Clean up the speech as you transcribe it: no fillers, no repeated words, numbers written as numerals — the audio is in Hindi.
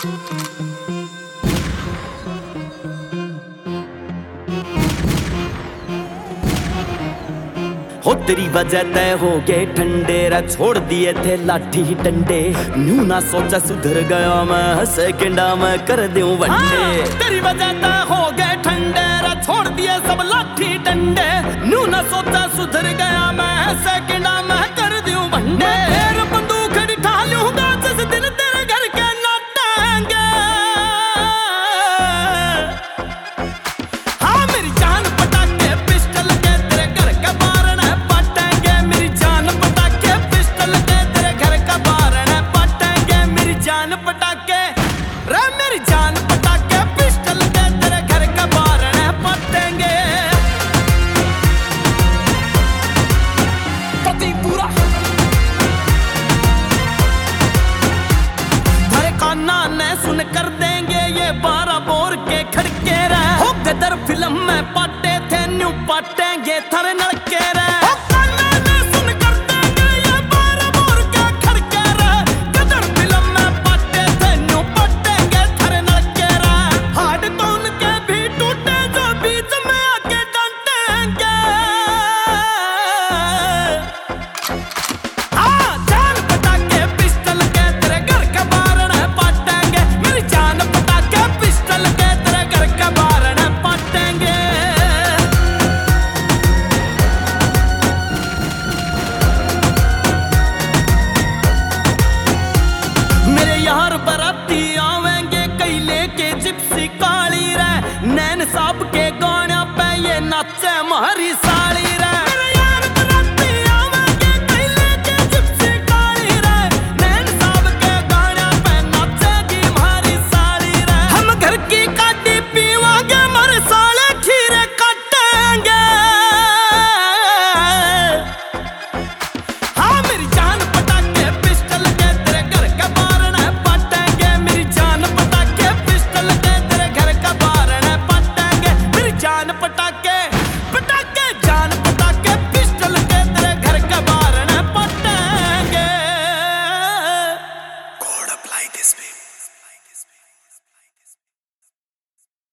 हो तेरी वजह तय हो गए ठंडे रा, छोड़ दिए थे लाठी डंडे। न्यू ना सोचा सुधर गया मैं, सेकंडा में कर दूं वंडे। तेरी वजह तय हो गए ठंडे रा, छोड़ दिए सब लाठी डंडे। न्यू ना सोचा सुधर गया मैं, सेकंडा में कर दूं वंडे। फिर बंदूक उठा लूंगा जिस दिन तेरे घर के नाटेंगे। हाँ मेरी जान पटाके पिस्टल के तेरे घर का बारण पाटेंगे। मेरी जान पटाके पिस्टल के तेरे घर का बारण पाटेंगे। मेरी जान पटाके रे, मेरी जान पटाके पिस्टल के तेरे घर का बारण पाटेंगे। पति पूरा थारे काना ने सुन कर देंगे ये 12 बोर के खड़के रे। हो गदर फिल्म में पाटे थे, न्यू पाटेंगे थारे नलके रे। हो काना ने सुन कर देंगे ये 12 बोर के खड़के रे। गदर फिल्म में पाटे थे, न्यू पाटेंगे थारे नलके रे। हाड तो उनके भी टूटे जो बीच में आके डांटेंगे। हाँ जान पटाके पिस्टल के तेरे घर का बारण पाटेंगे। मेरी जान पटाके पिस्टल के तेरे घर का बारण पाटेंगे। मेरे यार बराती आवेंगे कई लेके जिप्सी काली रे। नैन साहब के गाने पे ये नाचे मारी सा